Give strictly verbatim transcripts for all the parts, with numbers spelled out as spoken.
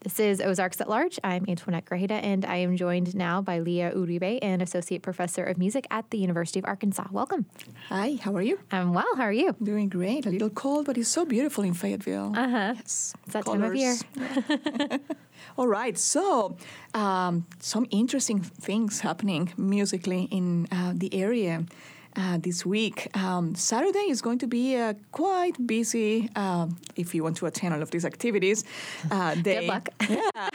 This is Ozarks at Large. I'm Antoinette Grajeda, and I am joined now by Leah Uribe, an associate professor of music at the University of Arkansas. Welcome. Hi, how are you? I'm well. How are you? Doing great. A little cold, but it's so beautiful in Fayetteville. Uh-huh. Yes. It's that Colors. time of year. All right. So, um, some interesting things happening musically in uh, the area. Uh, this week. Um, Saturday is going to be a quite busy, um, if you want to attend all of these activities, uh, day. Good luck. Yeah.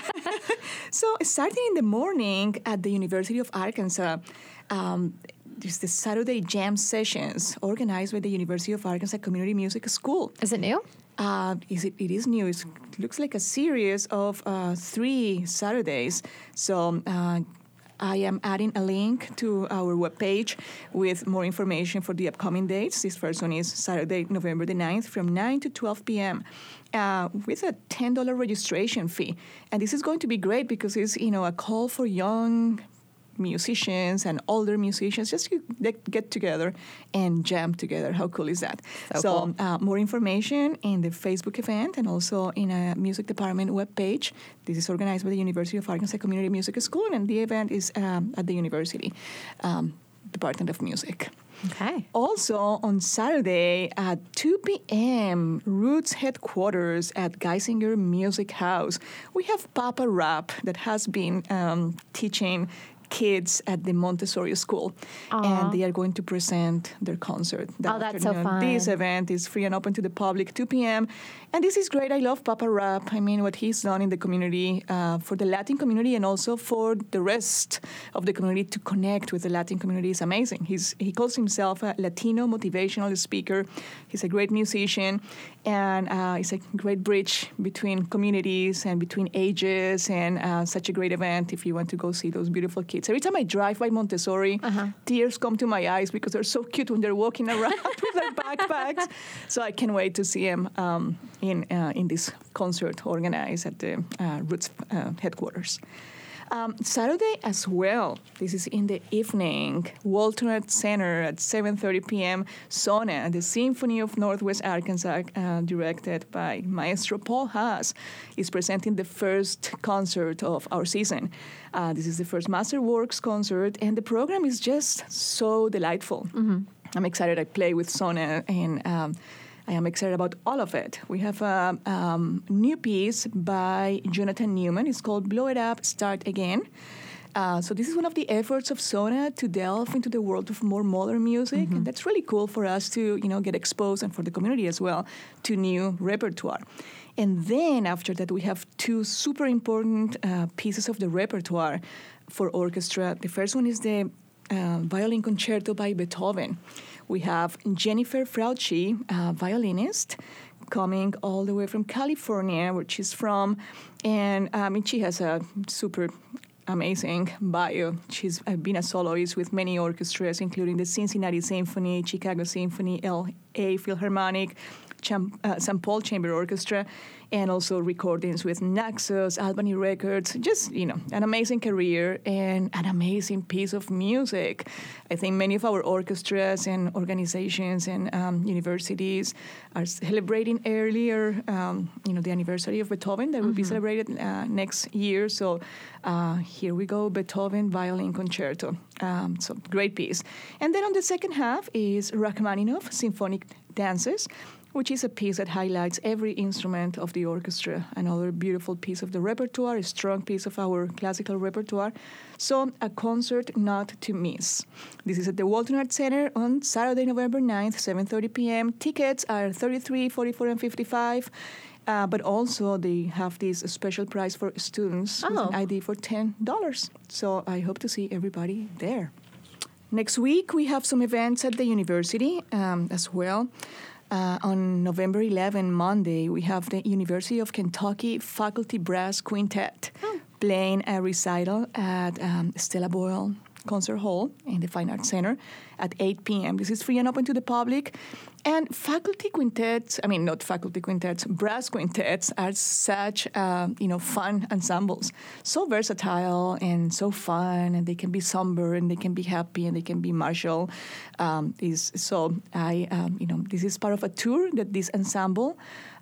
So starting in the morning at the University of Arkansas, um, there's the Saturday Jam Sessions organized by the University of Arkansas Community Music School. Is it new? Uh, is it, it is new. It looks like a series of uh, three Saturdays. So uh, I am adding a link to our webpage with more information for the upcoming dates. This first one is Saturday, November the ninth from nine to twelve p.m. Uh, with a ten dollars registration fee. And this is going to be great because it's, you know, a call for young musicians and older musicians just to get together and jam together. How cool is that? So, so cool. uh, more information in the Facebook event and also in a music department webpage. This is organized by the University of Arkansas Community Music School, and the event is um, at the university um, Department of Music. Okay. Also, on Saturday at two p.m., Roots headquarters at Geisinger Music House, we have Papa Rap that has been um, teaching kids at the Montessori school. Aww. And they are going to present their concert that Oh, that's so afternoon. fun. This event is free and open to the public, two p.m. And this is great. I love Papa Rap. I mean, what he's done in the community, uh, for the Latin community and also for the rest of the community to connect with the Latin community is amazing. He's He calls himself a Latino motivational speaker. He's a great musician, and uh, it's a great bridge between communities and between ages, and uh, such a great event if you want to go see those beautiful kids. Every time I drive by Montessori, uh-huh. tears come to my eyes because they're so cute when they're walking around with their backpacks. So I can't wait to see them um, in uh, in this concert organized at the uh, Roots uh, headquarters. Um, Saturday as well, this is in the evening, Walton Center at seven thirty p.m., Sona, the Symphony of Northwest Arkansas, uh, directed by Maestro Paul Haas, is presenting the first concert of our season. Uh, this is the first Masterworks concert, and the program is just so delightful. Mm-hmm. I'm excited. I play with Sona, and um, I am excited about all of it. We have a um, new piece by Jonathan Newman. It's called Blow It Up, Start Again. Uh, so this is one of the efforts of Sona to delve into the world of more modern music. Mm-hmm. And that's really cool for us to, you know, get exposed, and for the community as well, to new repertoire. And then after that, we have two super important uh, pieces of the repertoire for orchestra. The first one is the uh, Violin Concerto by Beethoven. We have Jennifer Frautschi, a violinist, coming all the way from California, where she's from. And I mean, she has a super amazing bio. She's been a soloist with many orchestras, including the Cincinnati Symphony, Chicago Symphony, L A Philharmonic, Cham- uh, Saint Paul Chamber Orchestra, and also recordings with Naxos, Albany Records. Just, you know, an amazing career and an amazing piece of music. I think many of our orchestras and organizations and um, universities are celebrating earlier, um, you know, the anniversary of Beethoven that mm-hmm. will be celebrated uh, next year. So uh, here we go, Beethoven Violin Concerto. Um, so great piece. And then on the second half is Rachmaninoff Symphonic Dances, which is a piece that highlights every instrument of the orchestra. Another beautiful piece of the repertoire, a strong piece of our classical repertoire. So a concert not to miss. This is at the Walton Arts Center on Saturday, November ninth, seven thirty p.m. Tickets are thirty-three dollars, forty-four dollars, and fifty-five dollars. Uh, but also they have this special price for students oh. with an I D for ten dollars. So I hope to see everybody there. Next week, we have some events at the university um, as well. Uh, on November eleventh, Monday, we have the University of Kentucky Faculty Brass Quintet oh. playing a recital at um, Stella Boyle Concert Hall in the Fine Arts Center at eight p.m. This is free and open to the public. And faculty quintets, I mean, not faculty quintets, brass quintets are such, uh, you know, fun ensembles. So versatile and so fun, and they can be somber, and they can be happy, and they can be martial. Um, is so I, um, you know, this is part of a tour that this ensemble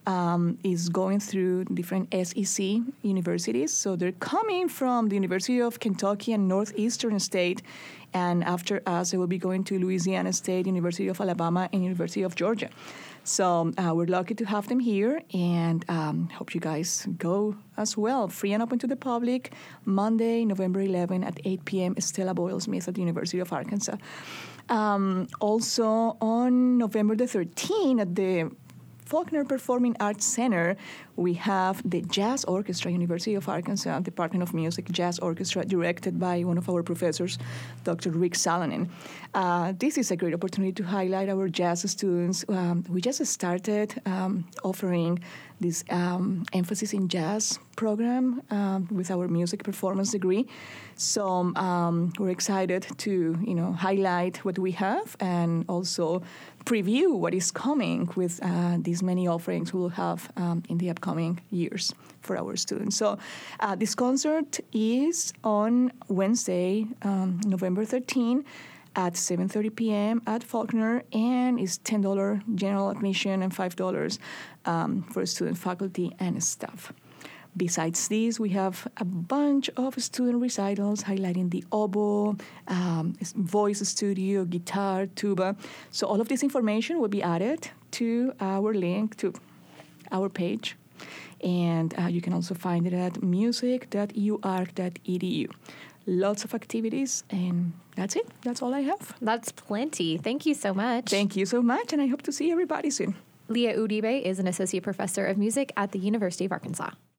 um, is going through different S E C universities. So they're coming from the University of Kentucky and Northeastern State. And after us, they will be going to Louisiana State, University of Alabama, and University of Georgia. So uh, we're lucky to have them here, and um, hope you guys go as well. Free and open to the public, Monday, November eleventh at eight p.m., Stella Boyle Smith at the University of Arkansas. Um, also, on November the thirteenth at the Faulkner Performing Arts Center, we have the Jazz Orchestra, University of Arkansas Department of Music Jazz Orchestra, directed by one of our professors, Doctor Rick Salonen. Uh, this is a great opportunity to highlight our jazz students. Um, we just started um, offering this um, emphasis in jazz program um, with our music performance degree. So um, we're excited to, you know, highlight what we have and also preview what is coming with uh, these many offerings we will have um, in the upcoming years for our students. So uh, this concert is on Wednesday, um, November thirteenth at seven thirty p.m. at Faulkner, and is ten dollars general admission and five dollars um, for student, faculty, and staff. Besides this, we have a bunch of student recitals highlighting the oboe, um, voice studio, guitar, tuba. So all of this information will be added to our link to our page. And uh, you can also find it at music dot u ark dot e d u. Lots of activities, and that's it. That's all I have. That's plenty. Thank you so much. Thank you so much, and I hope to see everybody soon. Leah Uribe is an associate professor of music at the University of Arkansas.